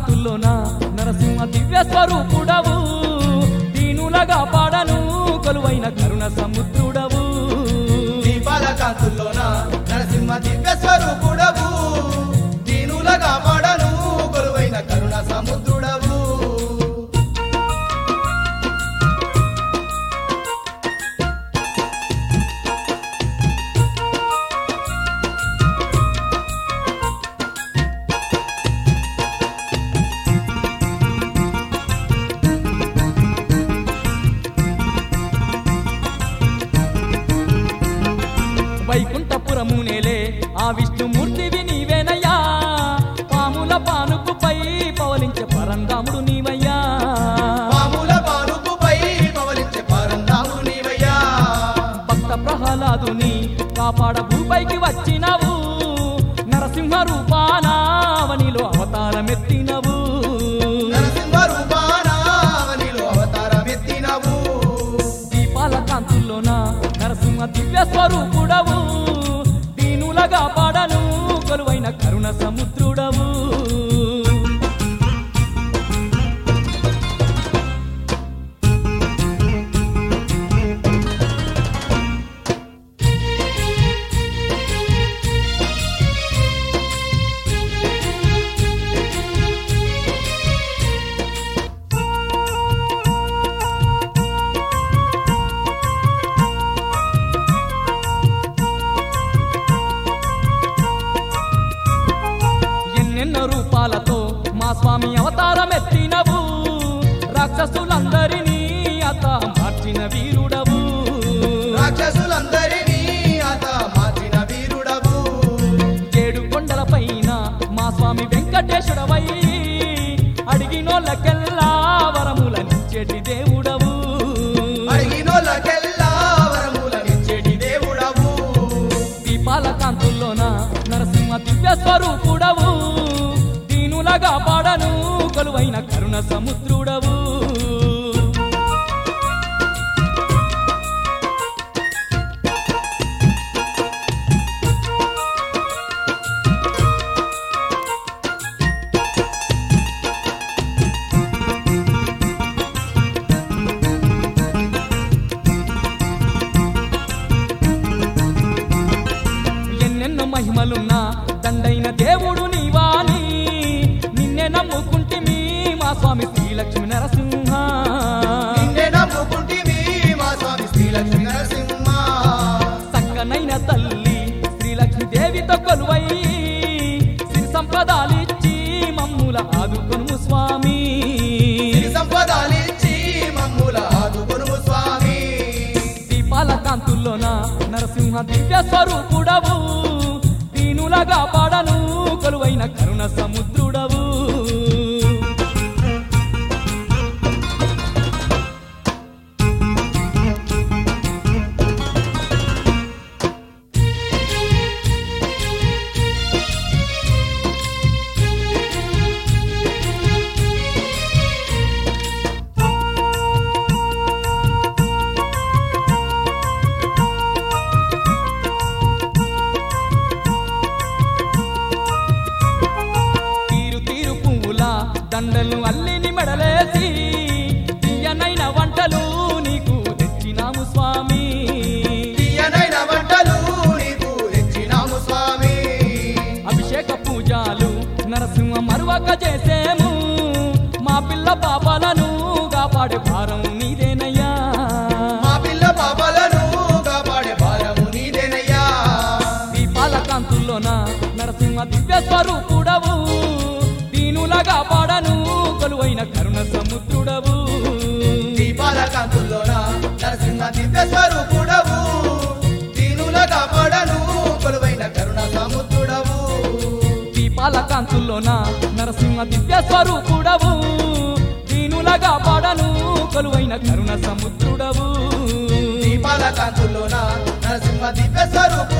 కాంతుల్లోన నరసింహ దివ్య స్వరూపుడవు దీనులగా పాడను కొలువైన కరుణ సముద్రుడవు దీపాల కాంతుల్లోన నరసింహ దివ్య స్వరూపుడవు దీనులగా పాడను కొలువైన కరుణ సముద్రుడవు వైకుంఠపురమునేలే ఆ విష్ణుమూర్తివి నీవేనయ్యా పాముల పానుకుపై పవలించే పరంధాముడు నీవయ్యా పాముల పానుకుపై పవలించే పరంధాముడు నీవయ్యా భక్త ప్రహ్లాదుని కాపాడ భూపైకి వచ్చినవు నరసింహ రూపానావనిలో అవతారమెత్తినవు నరసింహ రూపానావనిలో అవతారమెత్తినవు దీపాల కాంతుల్లోన నరసింహ దివ్య స్వరూపుడవు దీనులగా పాడను కొలువైన కరుణ సముద్రుడవు ఎన్నెన్నో రూపాలతో మా స్వామి అవతారమెత్తినవు రాక్షసులందరినీ అత మార్చిన వీరుడవు రాక్షసులందరినీ అత మార్చిన వీరుడవు ఏడు కొండల పైన మా స్వామి వెంకటేశ్వరవై అడిగినోళ్ళకెల్లా వరములనిచ్చేటి దేవుడవు అడిగినోళ్ళకెల్లా వరములనిచ్చేటి దేవుడవు దీపాల కాంతుల్లోన నరసింహ దివ్య స్వరూపుడవు దీనులగా పాడను కొలువైన కరుణ సముద్రుడవు ఎన్నెన్నో మహిమలున్నా దండైన దేవుడు నీవాని నిన్నే నమ్ముకుంటిమి మా స్వామి శ్రీలక్ష్మి నరసింహ నిన్నే నమ్ముకుంటిమి మా స్వామి శ్రీలక్ష్మి నరసింహ చక్కనైన తల్లి శ్రీలక్ష్మి దేవితో కొలువై సిరి సంపదాలిచ్చి మమ్ముల ఆదుకొనుము స్వామి సిరి సంపదాలిచ్చి మమ్ముల ఆదుకొనుము స్వామి దీపాల కాంతుల్లోన నరసింహ దివ్య స్వరూపుడవు దీనులగా పాడను కొలువైన కరుణ సముద్రుడవు తీరు పువ్వుల దండలు అల్లిని మెడలేసి తీయనైన వంటలు నీకు తెచ్చినాము స్వామి తీయనైన వంటలు నీకు తెచ్చినాము స్వామి అభిషేక పూజలు నరసింహ మరువక చేసేము మా పిల్ల పాపాలను కాపాడే భారం నీదేనయ్యా మా పిల్ల పాపాలను కాపాడే భారము నీదేనయ్యా దీపాల కాంతుల్లోన నరసింహ దివ్య స్వరూపుడవు దీనులగా పాడను కొలువైన కరుణ సముద్రుడవు దీపాల కాంతుల్లోన నరసింహ దివ్య స్వరూపుడవు దీనులగా పాడను కొలువైన కరుణ సముద్రుడవు దీపాల కాంతుల్లోన నరసింహ దివ్య స్వరూపుడవు దీనులగా పాడను కొలువైన కరుణ సముద్రుడవు దీపాల కాంతుల్లోన నరసింహ దివ్య స్వరూపుడవు